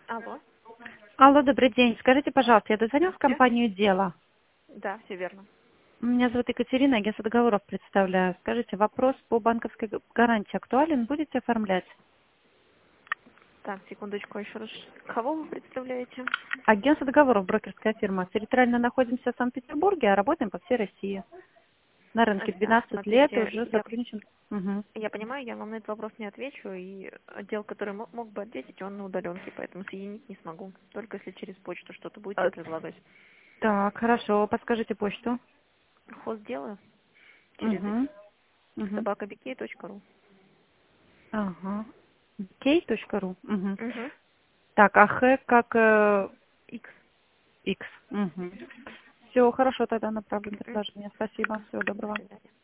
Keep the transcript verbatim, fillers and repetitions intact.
Алло. Алло, добрый день. Скажите, пожалуйста, я дозвонилась в Здравствуйте. компанию «Дело». Да, все верно. Меня зовут Екатерина, агентство договоров представляю. Скажите, вопрос по банковской г- гарантии актуален? Будете оформлять? Так, секундочку, еще раз. Кого вы представляете? Агентство договоров, брокерская фирма. Территориально находимся в Санкт-Петербурге, а работаем по всей России. На А, рынке Так, двенадцать лет и смотрите, уже я, сотрудничаем. Мгм. я понимаю, я вам на этот вопрос не отвечу, и отдел, который мо- мог бы ответить, он на удаленке, поэтому соединить не смогу. Только если через почту что-то будете Э, предлагать. Так, хорошо. Подскажите почту. Хоздела через Угу. Угу. собакабикей точка ру. Ага. кей точка ру. Угу. Угу. Так, а Х как э, Икс. X. Угу. Все, хорошо, тогда направлю Мгм. предложение. Спасибо. Всего До доброго. свидания.